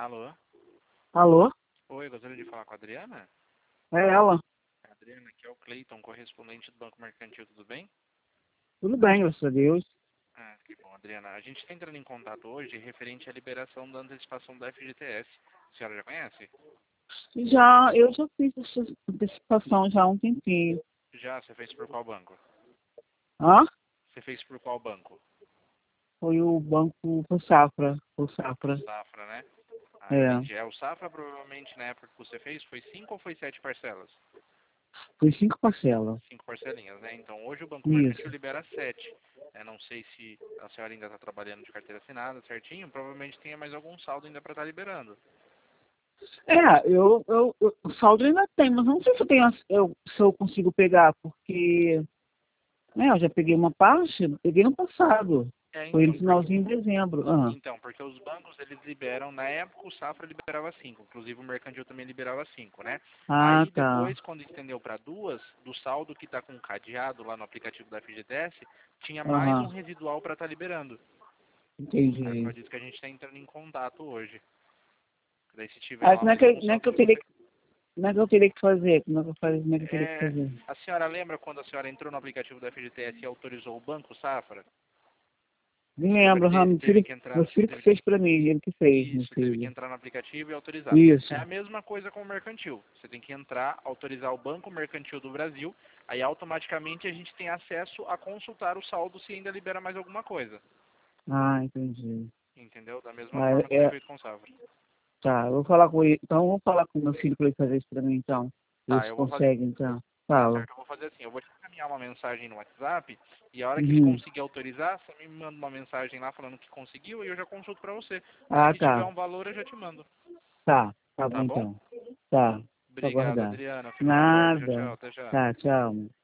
Alô? Alô? Oi, gostaria de falar com a Adriana? É ela. Adriana, aqui é o Cleiton, correspondente do Banco Mercantil, tudo bem? Tudo bem, graças a Deus. Ah, que bom, Adriana. A gente está entrando em contato hoje referente à liberação da antecipação da FGTS. A senhora já conhece? Eu já fiz essa antecipação já há um tempinho. Já, você fez por qual banco? Hã? Você fez por qual banco? Foi o banco por Safra. Por Pro Safra. Safra, né? Ah, É. entendi. O Safra provavelmente na época que você fez foi 5 ou foi 7 parcelas? Foi 5 parcelas. 5 parcelinhas, né? Então hoje o Banco Mercantil Isso. libera 7. Não sei se a senhora ainda está trabalhando de carteira assinada certinho, provavelmente tenha mais algum saldo ainda para estar liberando. O saldo ainda tem, mas não sei se se eu consigo pegar, porque eu já peguei uma parte, peguei no passado. Foi no Então, finalzinho de dezembro. Ah, porque os bancos eles liberam, na época o Safra liberava 5, inclusive o Mercantil também liberava 5, né? ah, Aí tá. depois, quando estendeu para 2, do saldo que está com cadeado lá no aplicativo da FGTS, tinha mais um Aham, residual para estar liberando. Aí entendi. por isso que a gente está entrando em contato hoje. Daí se tiver Aí lá mais algum como é saldo que eu que teria, você... como é que eu teria que fazer? Como é que eu teria que fazer? A senhora lembra quando a senhora entrou no aplicativo da FGTS e autorizou o Banco Safra? Me Lembra lembro, que teve que meu entrar... filho que fez pra mim, ele que fez, meu Isso, teve que filho. entrar no aplicativo e autorizar. É Isso. a mesma coisa com o mercantil. Você tem que entrar, autorizar o Banco Mercantil do Brasil, aí automaticamente a gente tem acesso a consultar o saldo se ainda libera mais alguma coisa. Ah, entendi. Entendeu? Da mesma Ah, forma que foi feito com o Safra. tá, eu vou falar com ele. Então, eu vou falar com meu filho pra ele fazer isso pra mim, então. Ver Tá, se eu vou fazer. consegue, então. Tá Fala. certo, eu vou fazer assim, eu vou te encaminhar uma mensagem no WhatsApp e a hora que ele Uhum. conseguir autorizar, você me manda uma mensagem lá falando que conseguiu e eu já consulto pra você. Aí Ah, se tiver tá. um valor eu já te mando. Tá bom Tá bom? então. Tá. Vou Obrigado, aguardar. Adriana. Fico no aguardo. Tchau, tchau. Nada. Até já. Tá, tchau.